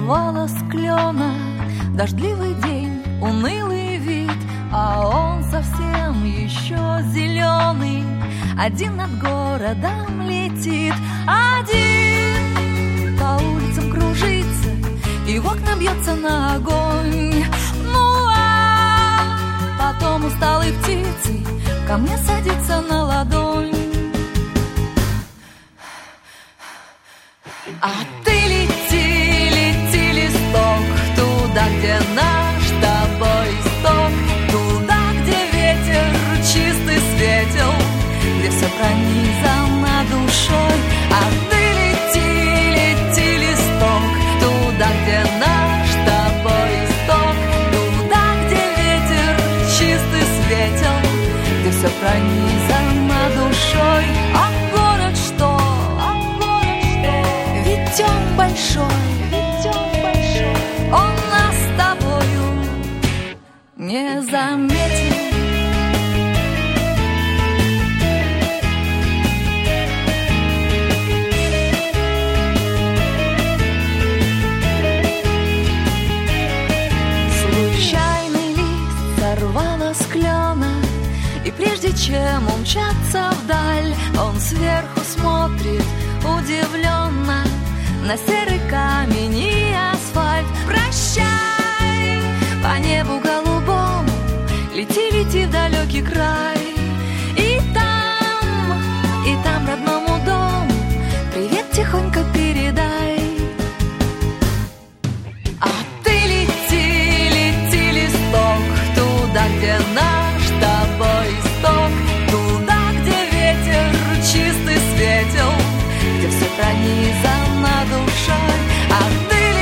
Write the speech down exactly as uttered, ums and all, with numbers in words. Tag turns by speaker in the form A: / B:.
A: сорвала с клена. Дождливый день, унылый вид, а он совсем еще зеленый. Один над городом летит, один по улицам кружится и в окна бьется на огонь. Ну а потом усталой птицей ко мне садится на ладонь. А ты лети, лети, листок, туда, где наш с тобой исток, туда, где ветер чистый светел, где все пронизано душой. А ты лети, лети, листок, туда, где наш с тобой исток, туда, где ветер чистый светел, где все пронизано душой. А город что? А город что? Ведь он большой, ведь он большой, он нас с тобою не заметил. С клена, и прежде чем умчаться вдаль, он сверху смотрит удивленно на серый камень и асфальт. Прощай, по небу голубому, лети, лети в далекий край. И там, и там родному дому привет тихонько передай. А ты лети, лети, листок, туда, где наш с тобой исток, туда, где ветер чистый светел, где все пронизано душой. А ты